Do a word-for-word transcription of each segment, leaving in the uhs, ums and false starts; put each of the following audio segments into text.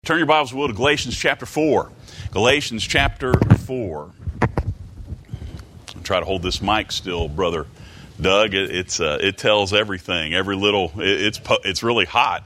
Turn your Bibles, will, to Galatians chapter four. Galatians chapter four. I'll try to hold this mic still, Brother Doug. It, it's uh, it tells everything. Every little, it, it's po- it's really hot,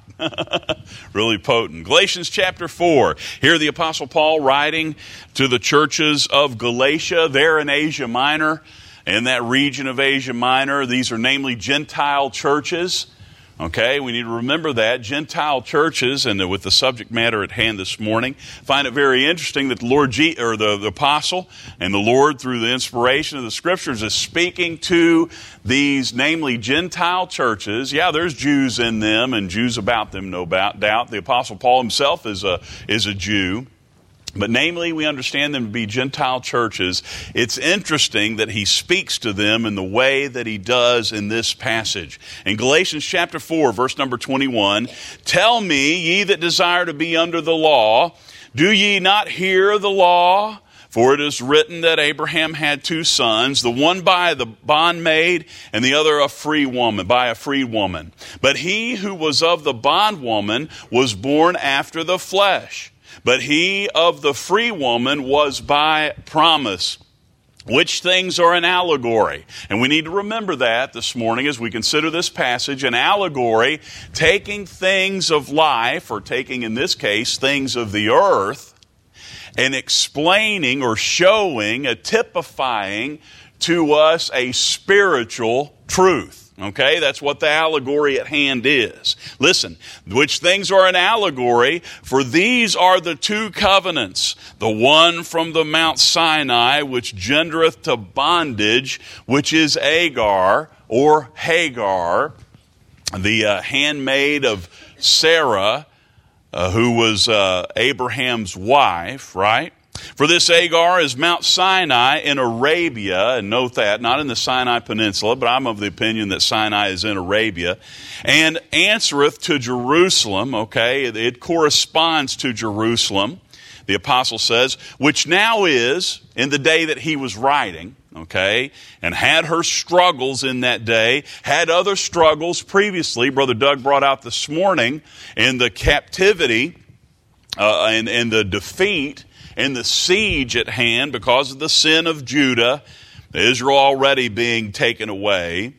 really potent. Galatians chapter four. Here the Apostle Paul writing to the churches of Galatia, there in Asia Minor, in that region of Asia Minor. These are namely Gentile churches. Okay, we need to remember that. Gentile churches, and with the subject matter at hand this morning, find it very interesting that the Lord, G- or the, the Apostle and the Lord, through the inspiration of the Scriptures, is speaking to these, namely Gentile churches. Yeah, there's Jews in them and Jews about them, no doubt. The Apostle Paul himself is a is a Jew. But namely, we understand them to be Gentile churches. It's interesting that he speaks to them in the way that he does in this passage. In Galatians chapter four, verse number twenty-one, "Tell me, ye that desire to be under the law, do ye not hear the law? For it is written that Abraham had two sons, the one by the bondmaid and the other a free woman, by a free woman. But he who was of the bondwoman was born after the flesh. But he of the free woman was by promise, which things are an allegory." And we need to remember that this morning as we consider this passage. An allegory, taking things of life, or taking, in this case, things of the earth, and explaining or showing, a typifying to us a spiritual truth. Okay, that's what the allegory at hand is. Listen, which things are an allegory, for these are the two covenants, the one from the Mount Sinai, which gendereth to bondage, which is Agar, or Hagar, the uh, handmaid of Sarah, uh, who was uh, Abraham's wife, right? For this Agar is Mount Sinai in Arabia, and note that, not in the Sinai Peninsula, but I'm of the opinion that Sinai is in Arabia, and answereth to Jerusalem, okay, it, it corresponds to Jerusalem, the apostle says, which now is, in the day that he was writing, okay, and had her struggles in that day, had other struggles previously, Brother Doug brought out this morning, in the captivity uh, and, and the defeat, and the siege at hand because of the sin of Judah, Israel already being taken away.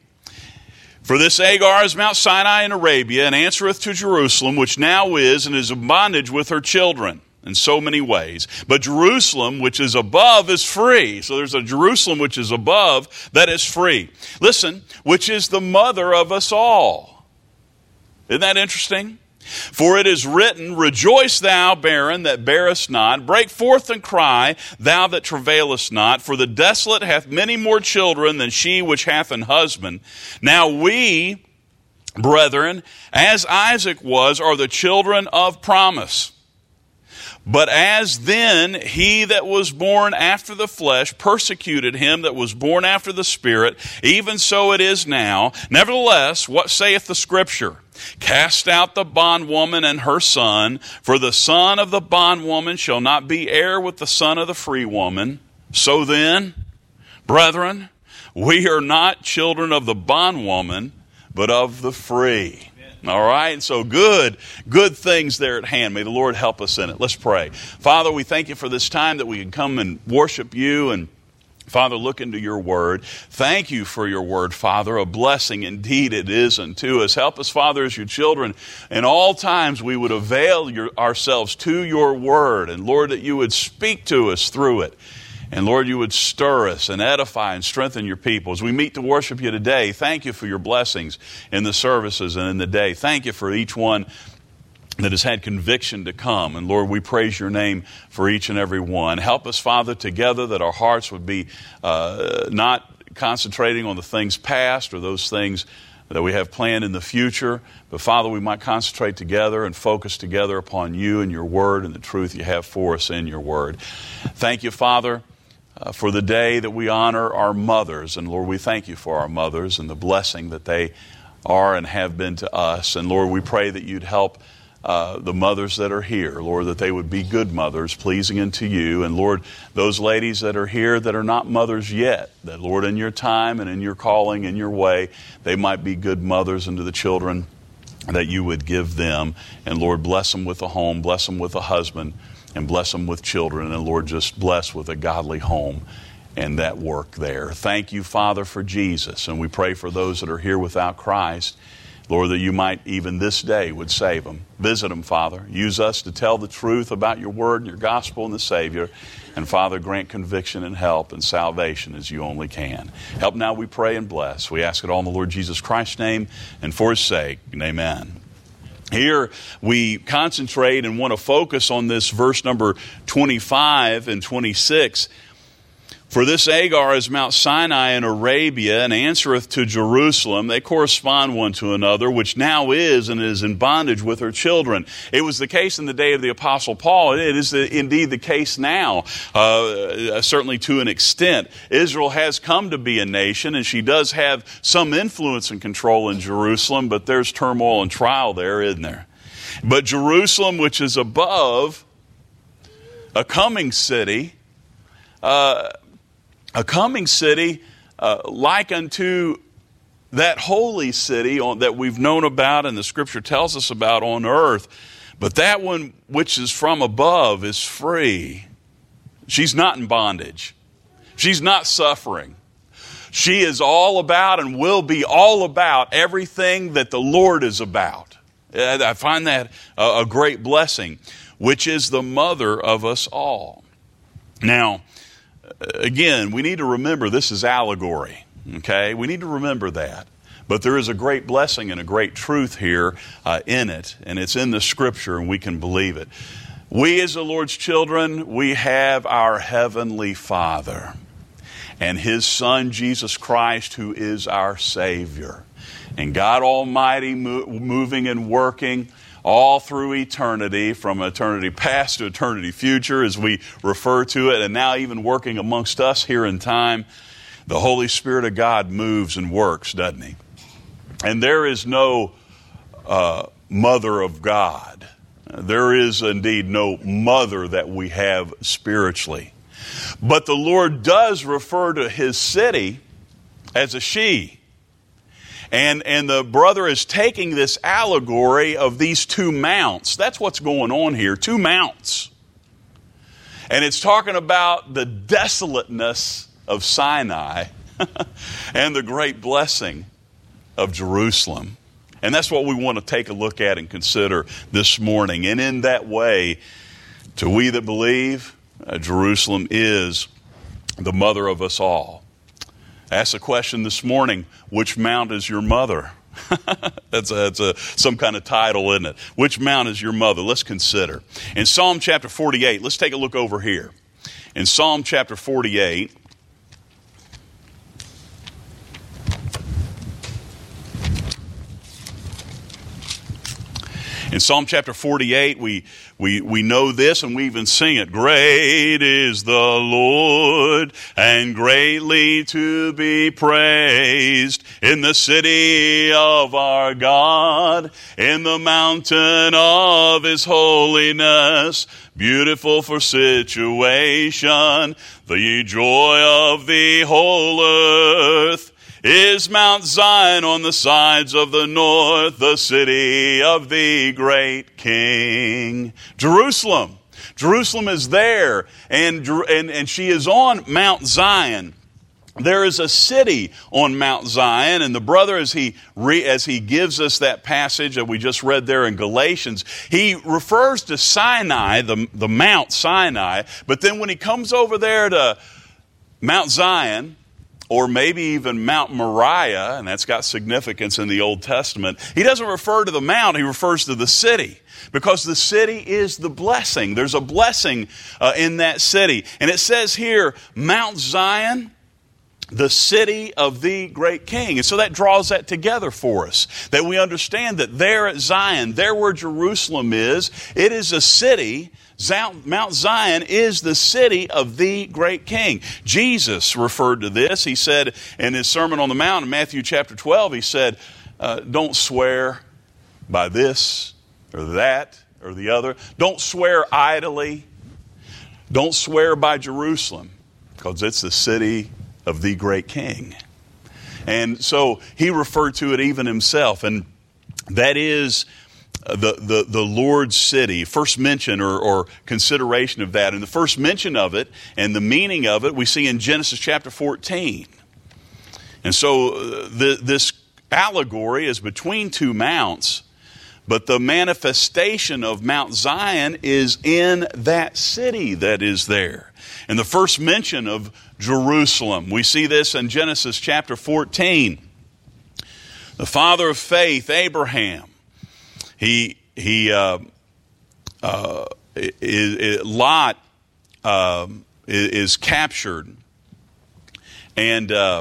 For this Agar is Mount Sinai in Arabia, and answereth to Jerusalem, which now is, and is in bondage with her children, in so many ways. But Jerusalem, which is above, is free. So there's a Jerusalem which is above that is free. Listen, which is the mother of us all. Isn't that interesting? For it is written, Rejoice thou, barren, that bearest not. Break forth and cry, thou that travailest not. For the desolate hath many more children than she which hath an husband. Now we, brethren, as Isaac was, are the children of promise. But as then he that was born after the flesh persecuted him that was born after the Spirit, even so it is now. Nevertheless, what saith the Scripture? Cast out the bondwoman and her son, for the son of the bondwoman shall not be heir with the son of the free woman. So then, brethren, we are not children of the bondwoman, but of the free. All right, so good, good things there at hand. May the Lord help us in it. Let's pray. Father, we thank you for this time that we can come and worship you, and Father, look into your word. Thank you for your word, Father. A blessing indeed it is unto us. Help us, Father, as your children. In all times we would avail your, ourselves to your word. And Lord, that you would speak to us through it. And Lord, you would stir us and edify and strengthen your people. As we meet to worship you today, thank you for your blessings in the services and in the day. Thank you for each one that has had conviction to come. And Lord, we praise your name for each and every one. Help us, Father, together that our hearts would be uh, not concentrating on the things past or those things that we have planned in the future. But Father, we might concentrate together and focus together upon you and your word and the truth you have for us in your word. Thank you, Father, uh, for the day that we honor our mothers. And Lord, we thank you for our mothers and the blessing that they are and have been to us. And Lord, we pray that you'd help Uh, the mothers that are here, Lord, that they would be good mothers, pleasing unto you. And Lord, those ladies that are here that are not mothers yet, that Lord, in your time and in your calling, in your way, they might be good mothers unto the children that you would give them. And Lord, bless them with a home, bless them with a husband, and bless them with children. And Lord, just bless with a godly home and that work there. Thank you, Father, for Jesus. And we pray for those that are here without Christ, Lord, that you might even this day would save them. Visit them, Father. Use us to tell the truth about your word and your gospel and the Savior. And Father, grant conviction and help and salvation as you only can. Help now, we pray, and bless. We ask it all in the Lord Jesus Christ's name and for his sake. And amen. Here we concentrate and want to focus on this verse number twenty-five and twenty-six. For this Agar is Mount Sinai in Arabia, and answereth to Jerusalem. They correspond one to another, which now is and is in bondage with her children. It was the case in the day of the Apostle Paul. It is the, indeed the case now, uh, certainly to an extent. Israel has come to be a nation, and she does have some influence and control in Jerusalem, but there's turmoil and trial there, isn't there? But Jerusalem, which is above, a coming city, uh, A coming city uh, like unto that holy city on, that we've known about and the Scripture tells us about on earth. But that one which is from above is free. She's not in bondage. She's not suffering. She is all about and will be all about everything that the Lord is about. I find that a great blessing, which is the mother of us all. Now, again, we need to remember this is allegory, okay? We need to remember that. But there is a great blessing and a great truth here uh, in it, and it's in the Scripture, and we can believe it. We as the Lord's children, we have our Heavenly Father and His Son, Jesus Christ, who is our Savior. And God Almighty mo- moving and working all through eternity, from eternity past to eternity future, as we refer to it, and now even working amongst us here in time. The Holy Spirit of God moves and works, doesn't He? And there is no uh, mother of God. There is indeed no mother that we have spiritually. But the Lord does refer to His city as a she. And, and the brother is taking this allegory of these two mounts. That's what's going on here, two mounts. And it's talking about the desolateness of Sinai and the great blessing of Jerusalem. And that's what we want to take a look at and consider this morning. And in that way, to we that believe, uh, Jerusalem is the mother of us all. I asked a question this morning, which mount is your mother? that's a, that's a, some kind of title, isn't it? Which mount is your mother? Let's consider. In Psalm chapter forty-eight, let's take a look over here. In Psalm chapter forty-eight, In Psalm chapter forty-eight, we, we, we know this and we even sing it. Great is the Lord and greatly to be praised in the city of our God, in the mountain of His holiness, beautiful for situation, the joy of the whole earth. Is Mount Zion on the sides of the north, the city of the great King. Jerusalem. Jerusalem is there, and, and, and she is on Mount Zion. There is a city on Mount Zion, and the brother, as he re, as he gives us that passage that we just read there in Galatians, he refers to Sinai, the, the Mount Sinai, but then when he comes over there to Mount Zion, or maybe even Mount Moriah, and that's got significance in the Old Testament, he doesn't refer to the mount, he refers to the city. Because the city is the blessing. There's a blessing uh, in that city. And it says here, Mount Zion, the city of the great King. And so that draws that together for us. That we understand that there at Zion, there where Jerusalem is, it is a city. Mount Zion is the city of the great King. Jesus referred to this. He said in His Sermon on the Mount in Matthew chapter twelve, He said, uh, don't swear by this or that or the other. Don't swear idly. Don't swear by Jerusalem, because it's the city of the great King. And so He referred to it even Himself. And that is the, the, the Lord's city. First mention or, or consideration of that. And the first mention of it and the meaning of it we see in Genesis chapter fourteen. And so uh, the, this allegory is between two mounts, but the manifestation of Mount Zion is in that city that is there. And the first mention of Jerusalem, we see this in Genesis chapter fourteen. The father of faith, Abraham, he he uh, uh, is, is, Lot uh, is, is captured, and. Uh,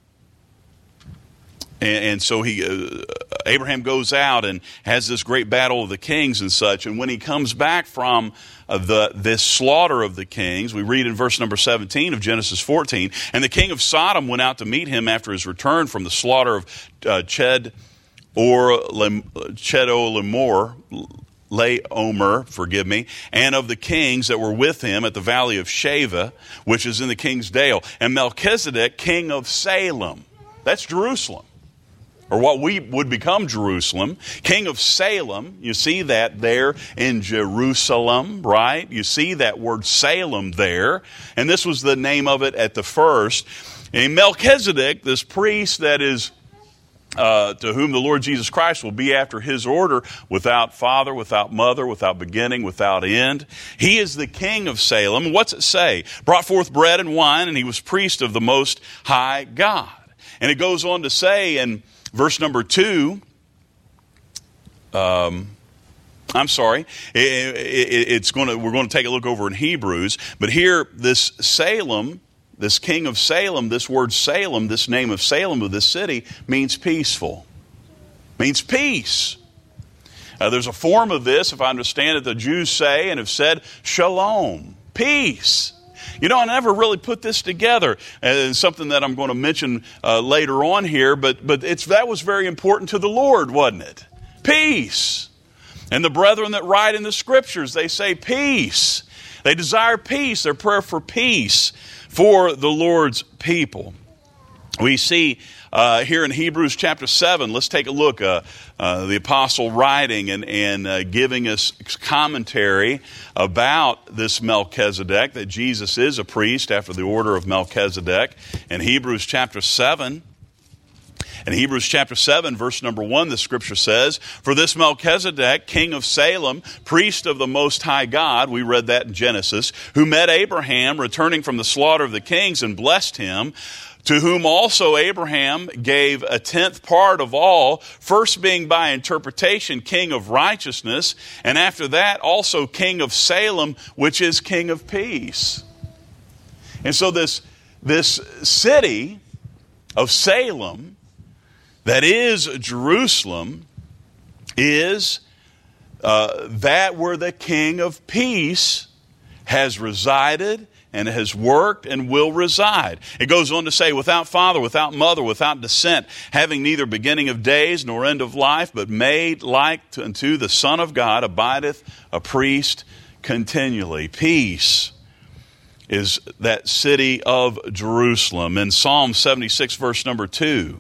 And, and so he, uh, Abraham goes out and has this great battle of the kings and such. And when he comes back from uh, the this slaughter of the kings, we read in verse number seventeen of Genesis fourteen, and the king of Sodom went out to meet him after his return from the slaughter of uh, Ched or Chedolamor, Laomer, forgive me, and of the kings that were with him at the valley of Shaveh, which is in the king's dale, and Melchizedek, king of Salem. That's Jerusalem, or what we would become Jerusalem, king of Salem. You see that there in Jerusalem, right? You see that word Salem there. And this was the name of it at the first. And Melchizedek, this priest that is uh, to whom the Lord Jesus Christ will be after his order, without father, without mother, without beginning, without end. He is the king of Salem. What's it say? Brought forth bread and wine, and he was priest of the Most High God. And it goes on to say in verse number two, um, I'm sorry, it, it, it's going to, we're going to take a look over in Hebrews, but here this Salem, this king of Salem, this word Salem, this name of Salem of this city means peaceful, means peace. Uh, there's a form of this, if I understand it, the Jews say and have said, shalom, peace. You know, I never really put this together. Uh, it's something that I'm going to mention uh, later on here, but but it's that was very important to the Lord, wasn't it? Peace. And the brethren that write in the Scriptures, they say peace. They desire peace, their prayer for peace for the Lord's people. We see uh, here in Hebrews chapter seven, let's take a look. Uh, uh, the apostle writing and, and uh, giving us commentary about this Melchizedek, that Jesus is a priest after the order of Melchizedek. In Hebrews chapter seven, in Hebrews chapter seven, verse number one, the scripture says, for this Melchizedek, king of Salem, priest of the Most High God, we read that in Genesis, who met Abraham returning from the slaughter of the kings and blessed him, to whom also Abraham gave a tenth part of all, first being by interpretation king of righteousness, and after that also king of Salem, which is king of peace. And so this, this city of Salem, that is Jerusalem, is uh, that where the king of peace has resided and has worked and will reside. It goes on to say, without father, without mother, without descent, having neither beginning of days nor end of life, but made like unto the Son of God, abideth a priest continually. Peace is that city of Jerusalem. In Psalm seventy-six, verse number two,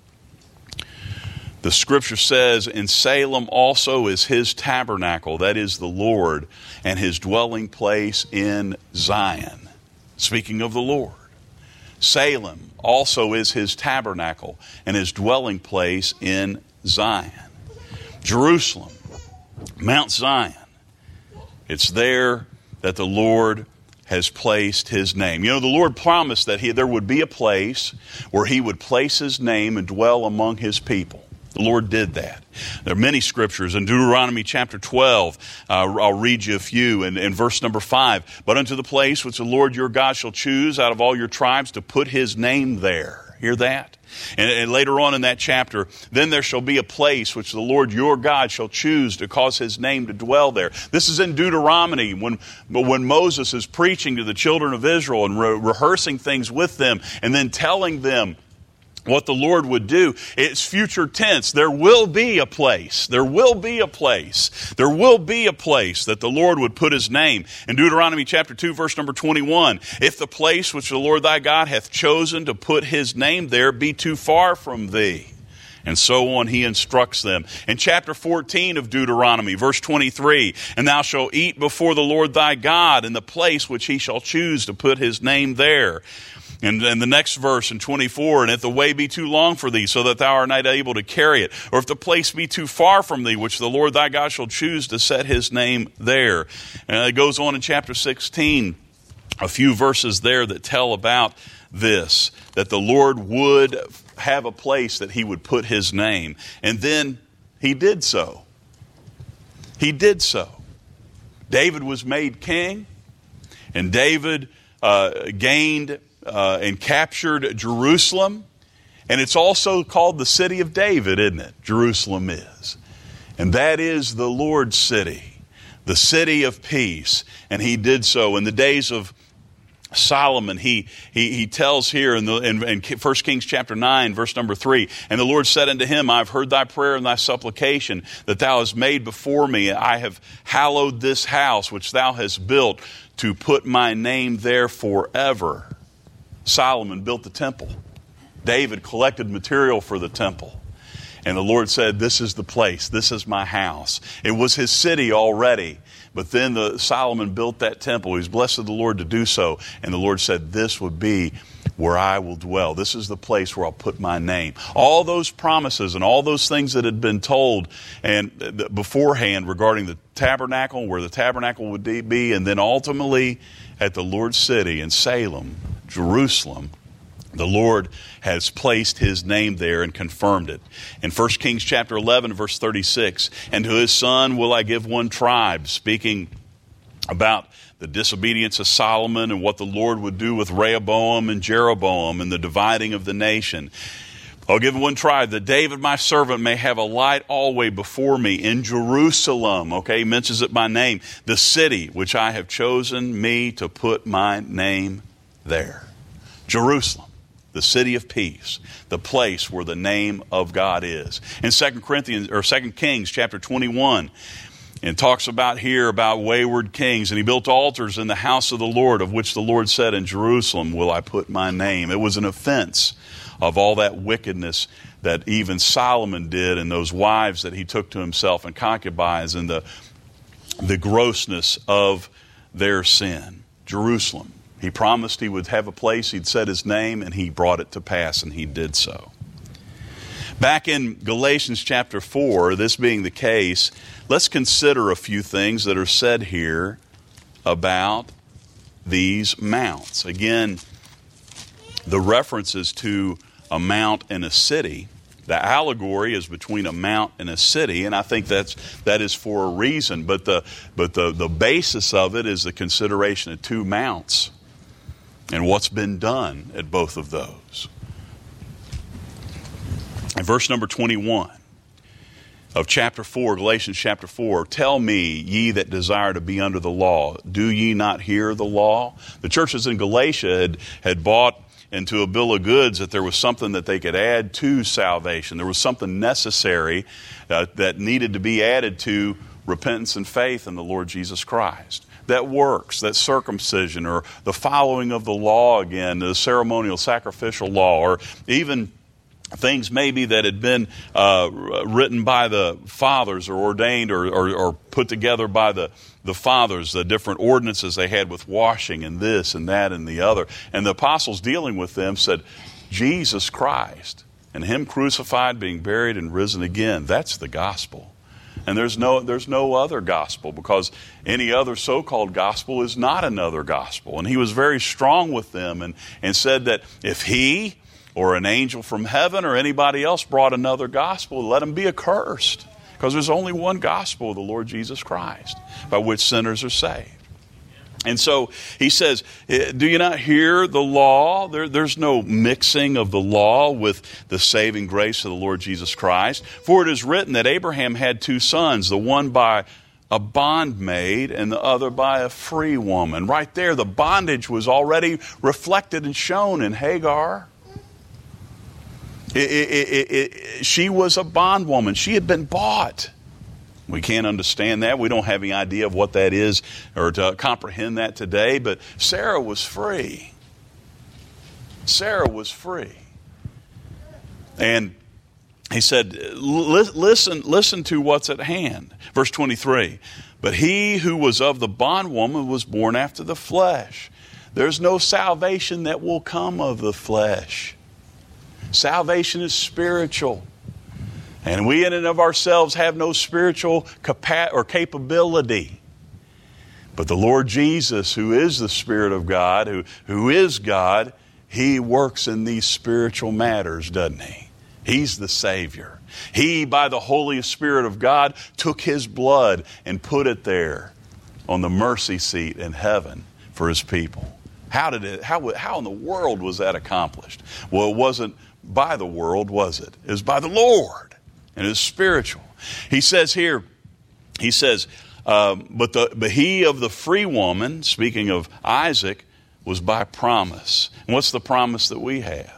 the scripture says, in Salem also is his tabernacle, that is the Lord, and his dwelling place in Zion. Speaking of the Lord, Salem also is his tabernacle and his dwelling place in Zion. Jerusalem, Mount Zion, it's there that the Lord has placed his name. You know, the Lord promised that he, there would be a place where he would place his name and dwell among his people. The Lord did that. There are many scriptures. In Deuteronomy chapter twelve, uh, I'll read you a few. In, in verse number five, but unto the place which the Lord your God shall choose out of all your tribes to put his name there. Hear that? And, and later on in that chapter, then there shall be a place which the Lord your God shall choose to cause his name to dwell there. This is in Deuteronomy when, when Moses is preaching to the children of Israel and re- rehearsing things with them and then telling them what the Lord would do. It's future tense. There will be a place. There will be a place. There will be a place that the Lord would put his name. In Deuteronomy chapter two, verse number twenty-one, if the place which the Lord thy God hath chosen to put his name there be too far from thee. And so on, he instructs them. In chapter fourteen of Deuteronomy, verse twenty-three, and thou shalt eat before the Lord thy God in the place which he shall choose to put his name there. And, and the next verse in twenty-four, and if the way be too long for thee, so that thou art not able to carry it, or if the place be too far from thee, which the Lord thy God shall choose to set his name there. And it goes on in chapter sixteen, a few verses there that tell about this, that the Lord would have a place that he would put his name. And then he did so. He did so. David was made king, and David uh, gained uh, and captured Jerusalem. And it's also called the city of David, isn't it? Jerusalem is. And that is the Lord's city, the city of peace. And he did so in the days of Solomon. He he he tells here in the in, in First Kings chapter nine, verse number three, and the Lord said unto him, I have heard thy prayer and thy supplication that thou hast made before me. I have hallowed this house which thou hast built to put my name there forever. Solomon built the temple. David collected material for the temple. And the Lord said, this is the place. This is my house. It was his city already. But then the, Solomon built that temple. He was blessed of the Lord to do so. And the Lord said, this would be where I will dwell. This is the place where I'll put my name. All those promises and all those things that had been told and beforehand regarding the tabernacle, where the tabernacle would be, and then ultimately at the Lord's city in Salem, Jerusalem, the Lord has placed his name there and confirmed it. In First Kings chapter eleven, verse thirty-six, and to his son will I give one tribe, speaking about the disobedience of Solomon and what the Lord would do with Rehoboam and Jeroboam and the dividing of the nation. I'll give one tribe, that David my servant may have a light always before me in Jerusalem. Okay, he mentions it by name. The city which I have chosen me to put my name there. Jerusalem, the city of peace, the place where the name of God is. In Second Corinthians or Second Kings chapter twenty-one, it talks about here about wayward kings, and he built altars in the house of the Lord, of which the Lord said, in Jerusalem will I put my name. It was an offense of all that wickedness that even Solomon did, and those wives that he took to himself and concubines, and the the grossness of their sin. Jerusalem. He promised he would have a place, he'd set his name, and he brought it to pass, and he did so. Back in Galatians chapter four, this being the case, let's consider a few things that are said here about these mounts. Again, the references to a mount and a city. The allegory is between a mount and a city, and I think that's that is for a reason. But the but the, the basis of it is the consideration of two mounts and what's been done at both of those. In verse number twenty-one of chapter four, Galatians chapter four, tell me, ye that desire to be under the law, do ye not hear the law? The churches in Galatia had, had bought into a bill of goods that there was something that they could add to salvation. There was something necessary uh, that needed to be added to repentance and faith in the Lord Jesus Christ. That works, that circumcision, or the following of the law again, the ceremonial sacrificial law, or even things maybe that had been uh, written by the fathers or ordained or, or, or put together by the, the fathers, the different ordinances they had with washing and this and that and the other. And the apostles dealing with them said, Jesus Christ and him crucified, being buried and risen again, that's the gospel. And there's no there's no other gospel, because any other so-called gospel is not another gospel. And he was very strong with them and, and said that if he or an angel from heaven or anybody else brought another gospel, let him be accursed. Because there's only one gospel of the Lord Jesus Christ by which sinners are saved. And so he says, do you not hear the law? There, there's no mixing of the law with the saving grace of the Lord Jesus Christ. For it is written that Abraham had two sons, the one by a bondmaid and the other by a free woman. Right there, the bondage was already reflected and shown in Hagar. It, it, it, it, she was a bondwoman. She had been bought. We can't understand that. We don't have any idea of what that is or to comprehend that today. But Sarah was free. Sarah was free. And he said, listen, listen to what's at hand. Verse twenty-three, but he who was of the bondwoman was born after the flesh. There's no salvation that will come of the flesh. Salvation is spiritual. And we in and of ourselves have no spiritual capa- or capability. But the Lord Jesus, who is the Spirit of God, who, who is God, He works in these spiritual matters, doesn't He? He's the Savior. He, by the Holy Spirit of God, took His blood and put it there on the mercy seat in heaven for His people. How did it, how, how in the world was that accomplished? Well, it wasn't by the world, was it? It was by the Lord, and it's spiritual. He says here, he says, um, but, the, but he of the free woman, speaking of Isaac, was by promise. And what's the promise that we have?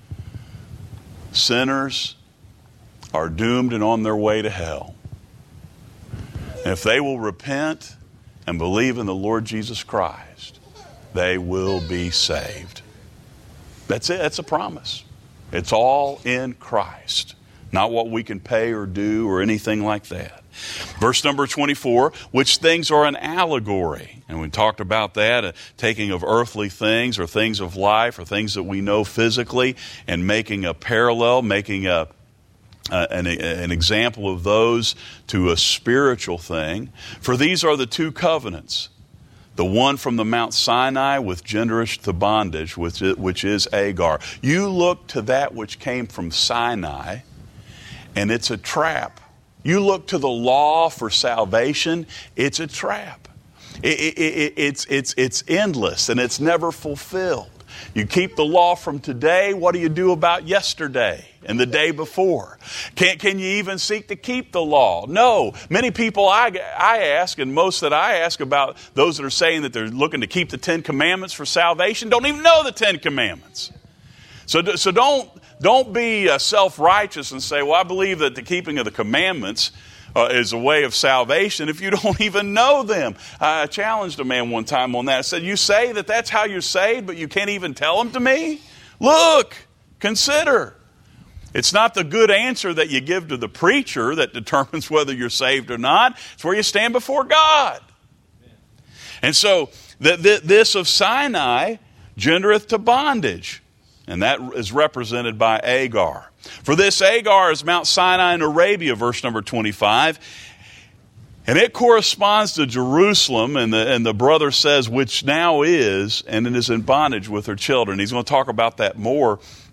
Sinners are doomed and on their way to hell. And if they will repent and believe in the Lord Jesus Christ, they will be saved. That's it. That's a promise. It's all in Christ, not what we can pay or do or anything like that. Verse number twenty-four, which things are an allegory. And we talked about that, uh, taking of earthly things or things of life or things that we know physically and making a parallel, making a Uh, an, an example of those to a spiritual thing. For these are the two covenants, the one from the Mount Sinai with genderish to bondage, which is, which is Agar. You look to that which came from Sinai, and it's a trap. You look to the law for salvation, it's a trap. It, it, it, it's, it's, it's endless, and it's never fulfilled. You keep the law from today, what do you do about yesterday and the day before? Can, can you even seek to keep the law? No. Many people I, I ask, and most that I ask about those that are saying that they're looking to keep the Ten Commandments for salvation, don't even know the Ten Commandments. So, so don't, don't be uh, self-righteous and say, well, I believe that the keeping of the commandments Uh, is a way of salvation if you don't even know them. I challenged a man one time on that. I said, you say that that's how you're saved, but you can't even tell them to me? Look, consider. It's not the good answer that you give to the preacher that determines whether you're saved or not. It's where you stand before God. And so the, the, this of Sinai gendereth to bondage. And that is represented by Agar. For this Agar is Mount Sinai in Arabia, verse number twenty-five. And it corresponds to Jerusalem, and the, and the brother says, which now is, and it is in bondage with her children. He's going to talk about that more.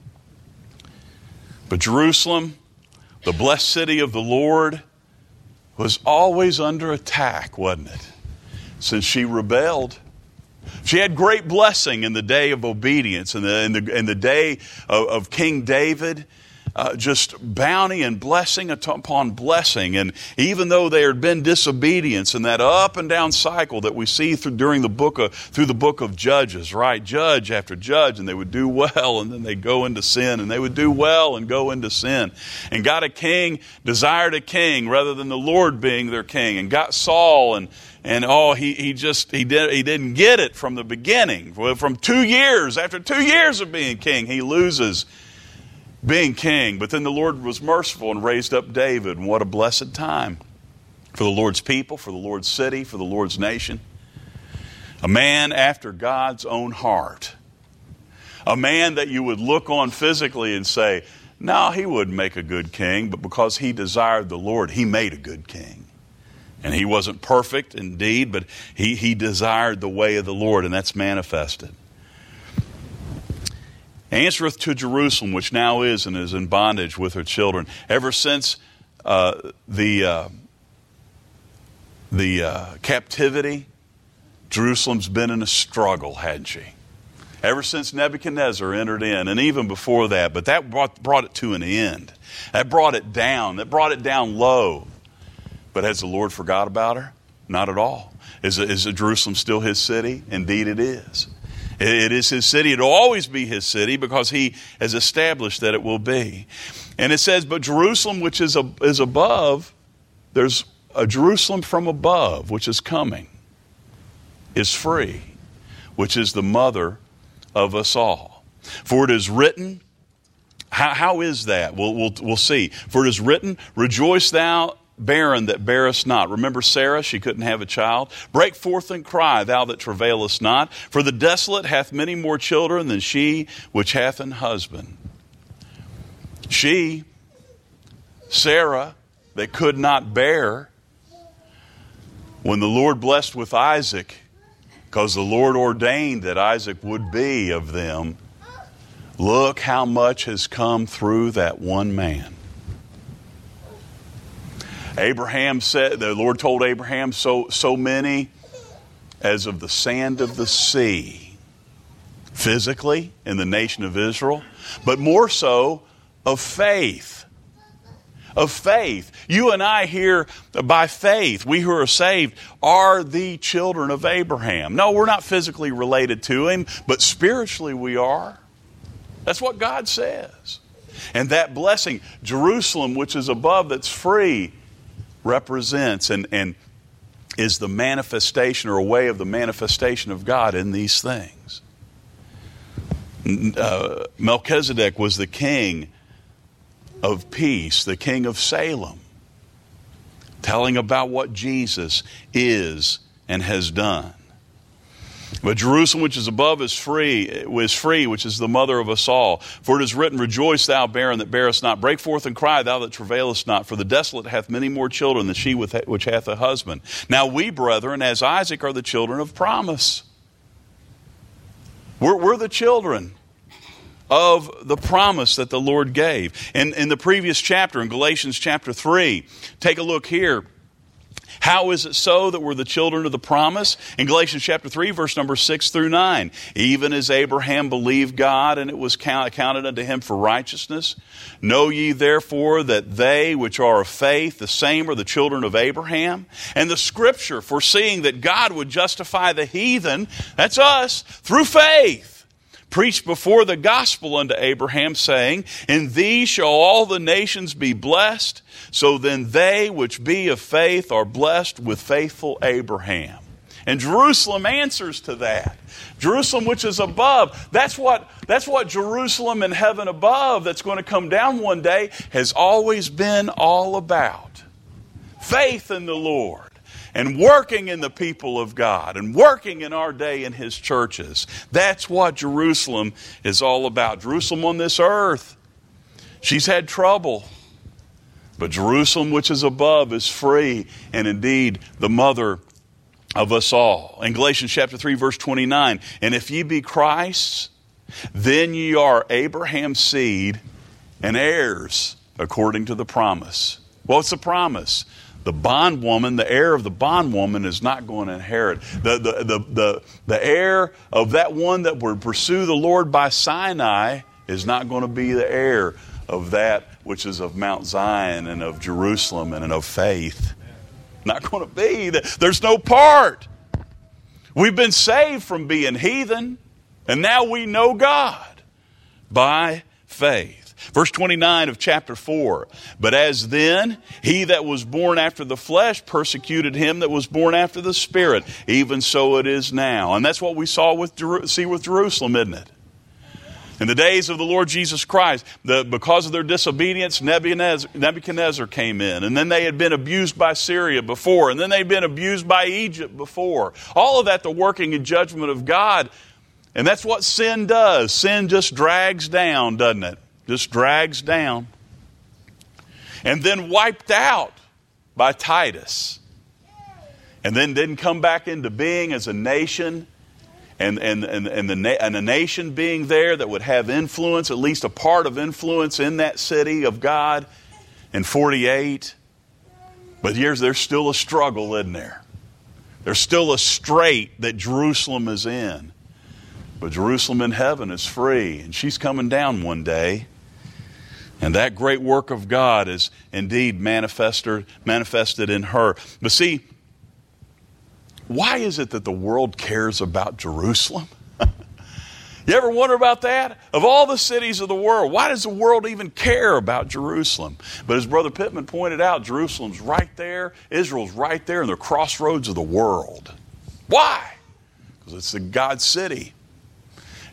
But Jerusalem, the blessed city of the Lord, was always under attack, wasn't it? Since she rebelled. She had great blessing in the day of obedience, in the, in the, in the day of, of King David, uh, just bounty and blessing upon blessing. And even though there had been disobedience in that up and down cycle that we see through, during the book of, through the book of Judges, right? Judge after judge, and they would do well, and then they'd go into sin, and they would do well and go into sin. And got a king, desired a king rather than the Lord being their king, and got Saul, and And oh, he, he just, he, did, he didn't get it from the beginning. From two years, after two years of being king, he loses being king. But then the Lord was merciful and raised up David. And what a blessed time for the Lord's people, for the Lord's city, for the Lord's nation. A man after God's own heart. A man that you would look on physically and say, no, he wouldn't make a good king. But because he desired the Lord, he made a good king. And he wasn't perfect indeed, but he, he desired the way of the Lord, and that's manifested. Answereth to Jerusalem, which now is and is in bondage with her children. Ever since uh, the, uh, the uh, captivity, Jerusalem's been in a struggle, hadn't she? Ever since Nebuchadnezzar entered in, and even before that, but that brought, brought it to an end. That brought it down. That brought it down low. But has the Lord forgot about her? Not at all. Is, is Jerusalem still His city? Indeed it is. It, it is His city. It will always be His city because He has established that it will be. And it says, but Jerusalem which is, a, is above, there's a Jerusalem from above which is coming, is free, which is the mother of us all. For it is written, How, how is that? We'll, we'll, we'll see. For it is written, rejoice thou barren that bearest not. Remember Sarah, she couldn't have a child. Break forth and cry, thou that travailest not. For the desolate hath many more children than she which hath an husband. She, Sarah, that could not bear, when the Lord blessed with Isaac, because the Lord ordained that Isaac would be of them, look how much has come through that one man. Abraham said, the Lord told Abraham, so, so many as of the sand of the sea, physically in the nation of Israel, but more so of faith. Of faith. You and I here by faith, we who are saved, are the children of Abraham. No, we're not physically related to him, but spiritually we are. That's what God says. And that blessing, Jerusalem, which is above, that's free, represents and, and is the manifestation or a way of the manifestation of God in these things. Uh, Melchizedek was the king of peace, the king of Salem, telling about what Jesus is and has done. But Jerusalem, which is above, is free, is free, which is the mother of us all. For it is written, rejoice, thou barren that bearest not. Break forth and cry, thou that travailest not. For the desolate hath many more children than she which hath a husband. Now we, brethren, as Isaac, are the children of promise. We're, we're the children of the promise that the Lord gave. In, in the previous chapter, in Galatians chapter three, take a look here. How is it so that we're the children of the promise? In Galatians chapter three, verse number six through nine. Even as Abraham believed God, and it was count, counted unto him for righteousness. Know ye therefore that they which are of faith, the same are the children of Abraham. And the scripture, foreseeing that God would justify the heathen, that's us, through faith, preached before the gospel unto Abraham, saying, in thee shall all the nations be blessed. So then they which be of faith are blessed with faithful Abraham. And Jerusalem answers to that. Jerusalem which is above. That's what, that's what Jerusalem in heaven above that's going to come down one day has always been all about. Faith in the Lord. And working in the people of God, and working in our day in His churches. That's what Jerusalem is all about. Jerusalem on this earth, she's had trouble. But Jerusalem which is above is free, and indeed the mother of us all. In Galatians chapter three, verse twenty-nine, and if ye be Christ's, then ye are Abraham's seed and heirs according to the promise. What's the promise? The bondwoman, the heir of the bondwoman is not going to inherit. The, the, the, the, the heir of that one that would pursue the Lord by Sinai is not going to be the heir of that which is of Mount Zion and of Jerusalem and of faith. Not going to be. There's no part. We've been saved from being heathen, and now we know God by faith. Verse twenty-nine of chapter four, but as then he that was born after the flesh persecuted him that was born after the Spirit, even so it is now. And that's what we saw with see with Jerusalem, isn't it? In the days of the Lord Jesus Christ, the, because of their disobedience, Nebuchadnezzar, Nebuchadnezzar came in. And then they had been abused by Syria before. And then they'd been abused by Egypt before. All of that, the working and judgment of God. And that's what sin does. Sin just drags down, doesn't it? Just drags down. And then wiped out by Titus. And then didn't come back into being as a nation. And, and, and, and, the, and a nation being there that would have influence, at least a part of influence in that city of God in forty-eight. But here's, there's still a struggle, isn't there? There's still a strait that Jerusalem is in. But Jerusalem in heaven is free, and she's coming down one day. And that great work of God is indeed manifested, manifested in her. But see, why is it that the world cares about Jerusalem? You ever wonder about that? Of all the cities of the world, why does the world even care about Jerusalem? But as Brother Pittman pointed out, Jerusalem's right there, Israel's right there in the crossroads of the world. Why? Because it's the God's city.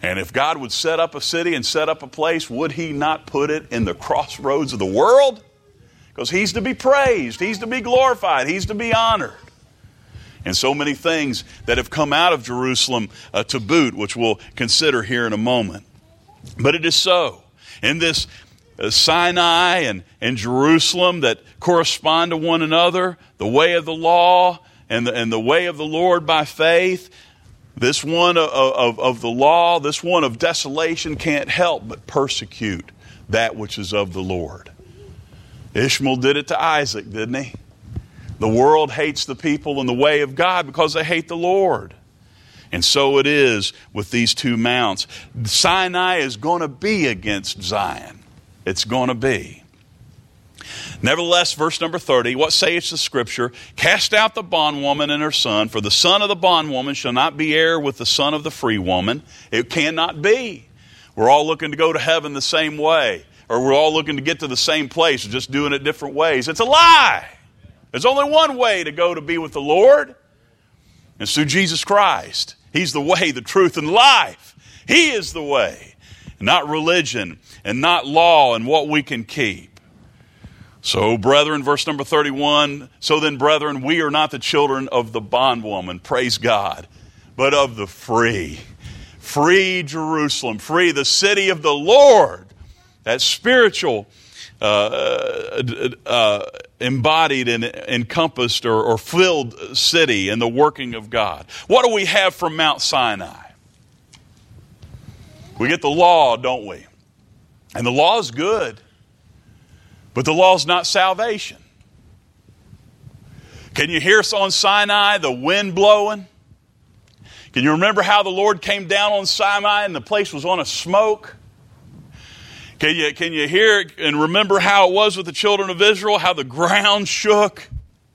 And if God would set up a city and set up a place, would he not put it in the crossroads of the world? Because he's to be praised, he's to be glorified, he's to be honored. And so many things that have come out of Jerusalem uh, to boot, which we'll consider here in a moment. But it is so. In this uh, Sinai and, and Jerusalem that correspond to one another, the way of the law and the, and the way of the Lord by faith, this one of, of, of the law, this one of desolation can't help but persecute that which is of the Lord. Ishmael did it to Isaac, didn't he? The world hates the people in the way of God because they hate the Lord. And so it is with these two mounts. Sinai is going to be against Zion. It's going to be. Nevertheless, verse number thirty, what saith the Scripture? Cast out the bondwoman and her son, for the son of the bondwoman shall not be heir with the son of the free woman. It cannot be. We're all looking to go to heaven the same way, or we're all looking to get to the same place, just doing it different ways. It's a lie. There's only one way to go to be with the Lord. It's through Jesus Christ. He's the way, the truth, and life. He is the way, not religion and not law and what we can keep. So, brethren, verse number thirty-one, so then, brethren, we are not the children of the bondwoman, praise God, but of the free. Free Jerusalem, free, the city of the Lord, that spiritual, uh, uh, uh, embodied and encompassed or, or filled city in the working of God. What do we have from Mount Sinai? We get the law, don't we? And the law is good. But the law is not salvation. Can you hear on Sinai the wind blowing? Can you remember how the Lord came down on Sinai and the place was on a smoke? Can you, can you hear and remember how it was with the children of Israel, how the ground shook?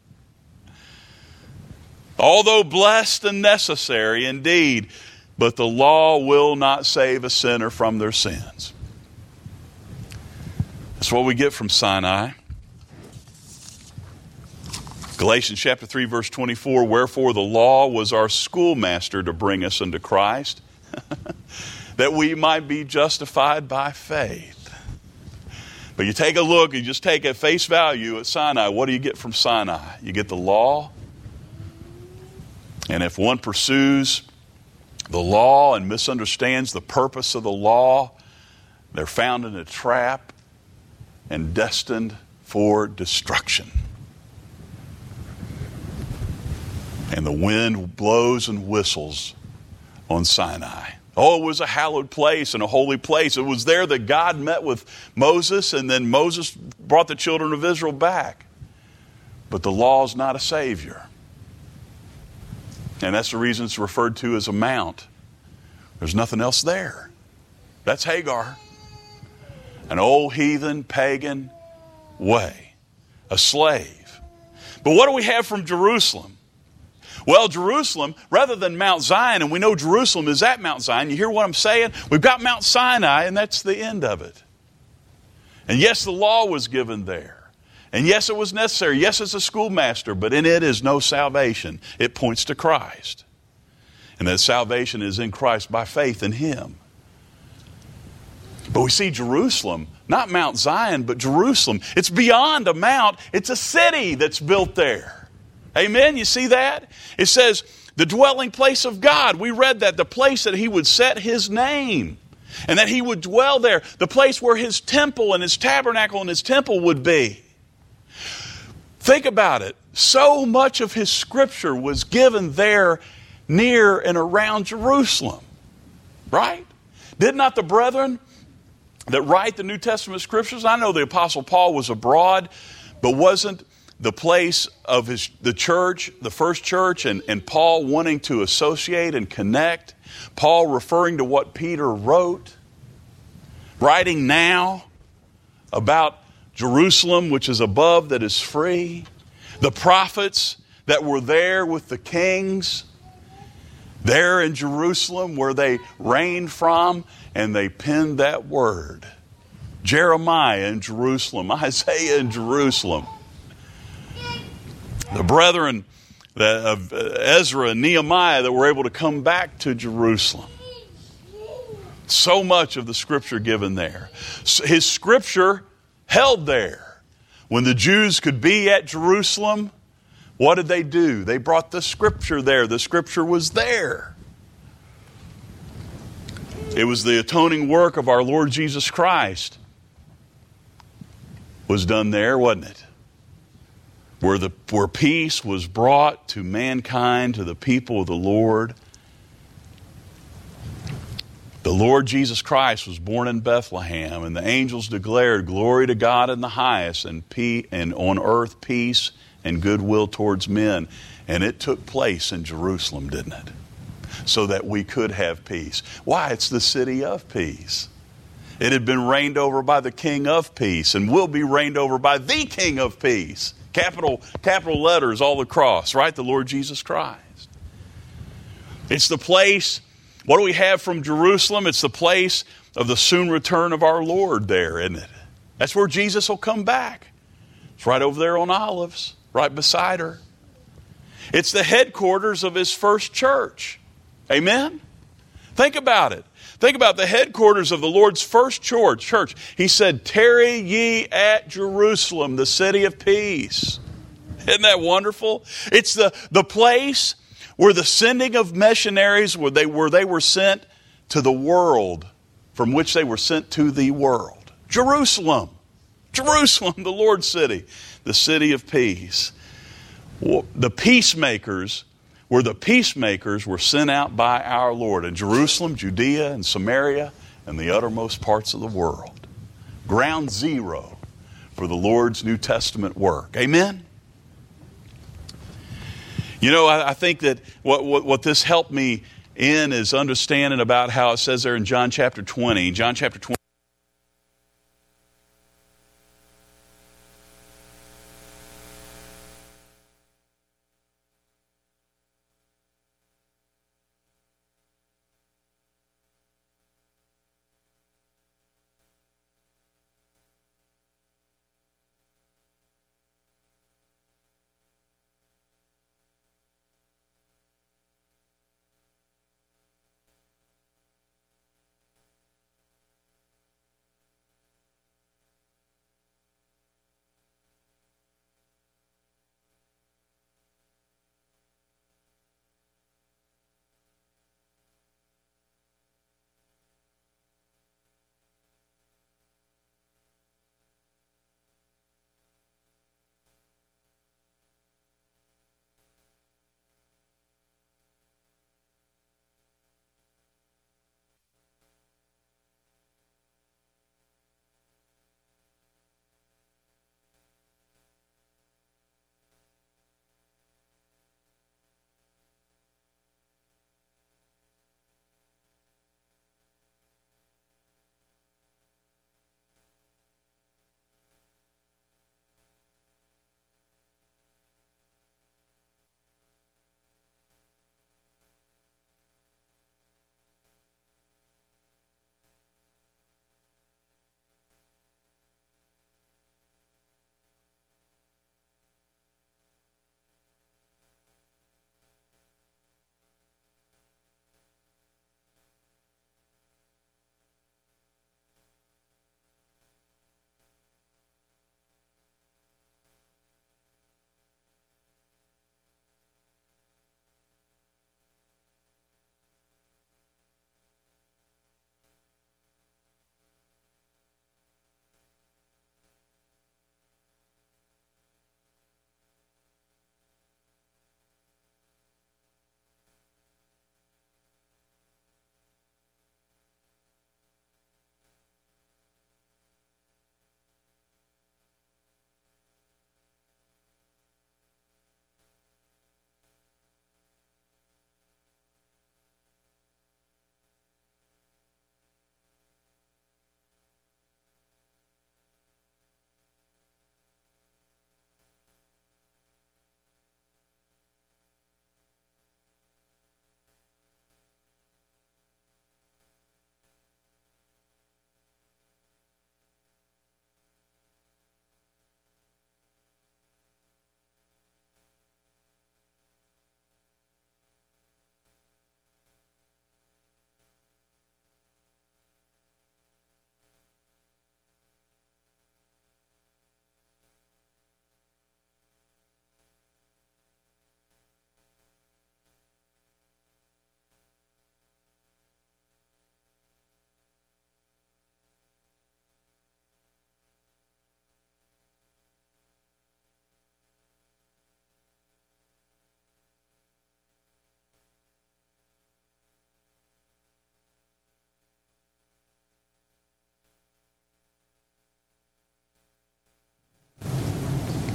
Although blessed and necessary indeed, but the law will not save a sinner from their sins. That's what we get from Sinai. Galatians chapter three, verse twenty-four, wherefore the law was our schoolmaster to bring us unto Christ, that we might be justified by faith. But you take a look, you just take at face value at Sinai, what do you get from Sinai? You get the law. And if one pursues the law and misunderstands the purpose of the law, they're found in a trap and destined for destruction. And the wind blows and whistles on Sinai. Oh, it was a hallowed place and a holy place. It was there that God met with Moses, and then Moses brought the children of Israel back. But the law is not a savior. And that's the reason it's referred to as a mount. There's nothing else there. That's Hagar. An old heathen, pagan way. A slave. But what do we have from Jerusalem? Well, Jerusalem, rather than Mount Zion, and we know Jerusalem is at Mount Zion. You hear what I'm saying? We've got Mount Sinai, and that's the end of it. And yes, the law was given there. And yes, it was necessary. Yes, it's a schoolmaster, but in it is no salvation. It points to Christ. And that salvation is in Christ by faith in Him. But we see Jerusalem, not Mount Zion, but Jerusalem. It's beyond a mount. It's a city that's built there. Amen? You see that? It says, the dwelling place of God. We read that, the place that He would set His name. And that He would dwell there. The place where His temple and His tabernacle and His temple would be. Think about it. So much of His Scripture was given there near and around Jerusalem. Right? Did not the brethren that write the New Testament Scriptures, I know the Apostle Paul was abroad, but wasn't the place of his the church, the first church, and, and Paul wanting to associate and connect, Paul referring to what Peter wrote, writing now about Jerusalem, which is above, that is free, the prophets that were there with the kings, there in Jerusalem where they reigned from, and they penned that word. Jeremiah in Jerusalem, Isaiah in Jerusalem. The brethren of Ezra and Nehemiah that were able to come back to Jerusalem. So much of the Scripture given there. His Scripture held there. When the Jews could be at Jerusalem, what did they do? They brought the Scripture there. The Scripture was there. It was the atoning work of our Lord Jesus Christ was done there, wasn't it? Where the where peace was brought to mankind, to the people of the Lord. The Lord Jesus Christ was born in Bethlehem, and the angels declared, "Glory to God in the highest, and, pe- and on earth peace and goodwill towards men." And it took place in Jerusalem, didn't it? So that we could have peace. Why? It's the city of peace. It had been reigned over by the King of Peace, and will be reigned over by the King of Peace. Capital, capital letters all across, right? The Lord Jesus Christ. It's the place, what do we have from Jerusalem? It's the place of the soon return of our Lord there, isn't it? That's where Jesus will come back. It's right over there on Olives, right beside her. It's the headquarters of His first church. Amen? Think about it. Think about the headquarters of the Lord's first church. Church. He said, "Tarry ye at Jerusalem, the city of peace." Isn't that wonderful? It's the, the place where the sending of missionaries, where they, where they were sent to the world, from which they were sent to the world. Jerusalem. Jerusalem, the Lord's city, the city of peace. The peacemakers where the peacemakers were sent out by our Lord in Jerusalem, Judea, and Samaria, and the uttermost parts of the world. Ground zero for the Lord's New Testament work. Amen? You know, I, I think that what, what, what this helped me in is understanding about how it says there in John chapter twenty. John chapter twenty.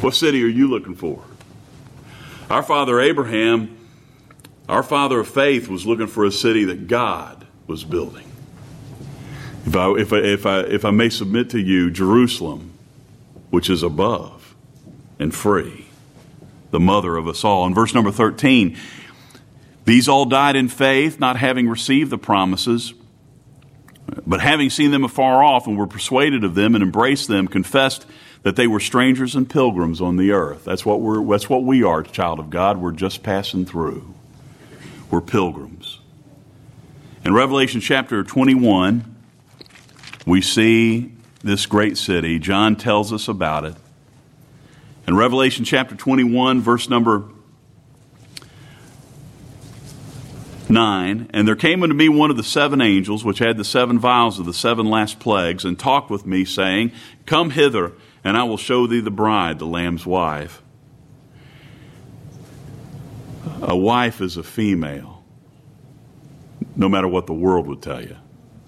What city are you looking for? Our father Abraham, our father of faith, was looking for a city that God was building. If I, if I, if I, if I may submit to you, Jerusalem, which is above and free, the mother of us all. In verse number thirteen, these all died in faith, not having received the promises, but having seen them afar off and were persuaded of them and embraced them, confessed that they were strangers and pilgrims on the earth. That's what we're, that's what we are, child of God. We're just passing through. We're pilgrims. In Revelation chapter twenty-one, we see this great city. John tells us about it. In Revelation chapter twenty-one, verse number nine, and there came unto me one of the seven angels, which had the seven vials of the seven last plagues, and talked with me, saying, Come hither, and I will show thee the bride, the Lamb's wife. A wife is a female, no matter what the world would tell you.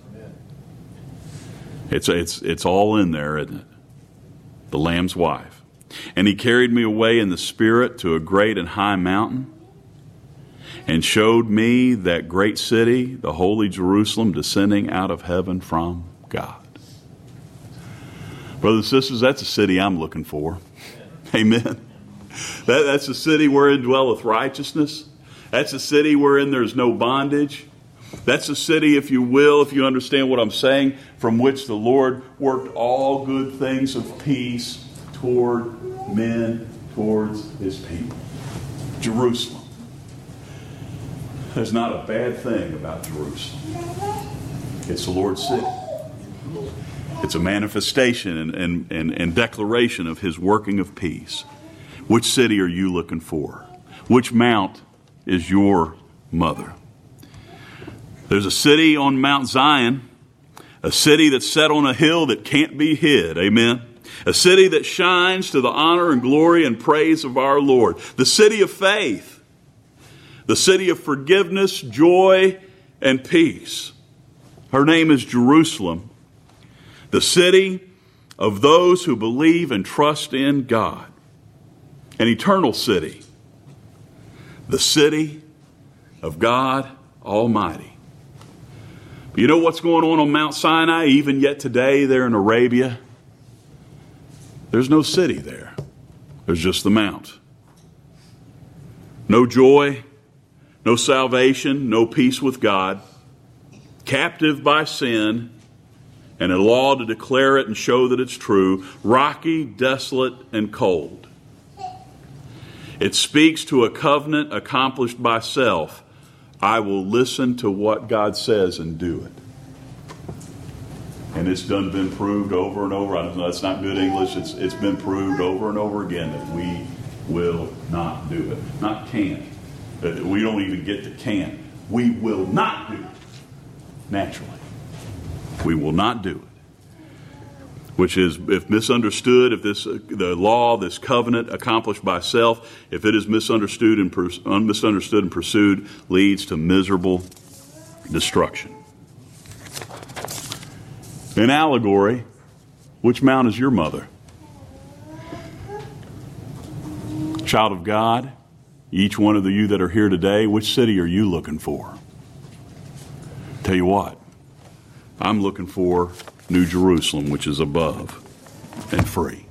It's, it's, it's all in there, isn't it? The Lamb's wife. And he carried me away in the Spirit to a great and high mountain, and showed me that great city, the holy Jerusalem, descending out of heaven from God. Brothers and sisters, that's a city I'm looking for. Amen. That, that's a city wherein dwelleth righteousness. That's a city wherein there's no bondage. That's a city, if you will, if you understand what I'm saying, from which the Lord worked all good things of peace toward men, towards his people. Jerusalem. There's not a bad thing about Jerusalem. It's the Lord's city. It's a manifestation and, and, and, and declaration of his working of peace. Which city are you looking for? Which mount is your mother? There's a city on Mount Zion, a city that's set on a hill that can't be hid. Amen. A city that shines to the honor and glory and praise of our Lord. The city of faith. The city of forgiveness, joy, and peace. Her name is Jerusalem. The city of those who believe and trust in God. An eternal city. The city of God Almighty. You know what's going on on Mount Sinai, even yet today there in Arabia? There's no city there. There's just the mount. No joy, no salvation, no peace with God, captive by sin, and a law to declare it and show that it's true, rocky, desolate, and cold. It speaks to a covenant accomplished by self. I will listen to what God says and do it. And it's done been proved over and over. I know that's not good English. It's, it's been proved over and over again that we will not do it. Not can. We don't even get to can. We will not do it. Naturally. We will not do it. Which is, if misunderstood, if this the law, this covenant accomplished by self, if it is misunderstood and pers- misunderstood and pursued, leads to miserable destruction. In allegory, which mount is your mother? Child of God, each one of you that are here today, which city are you looking for? Tell you what, I'm looking for New Jerusalem, which is above and free.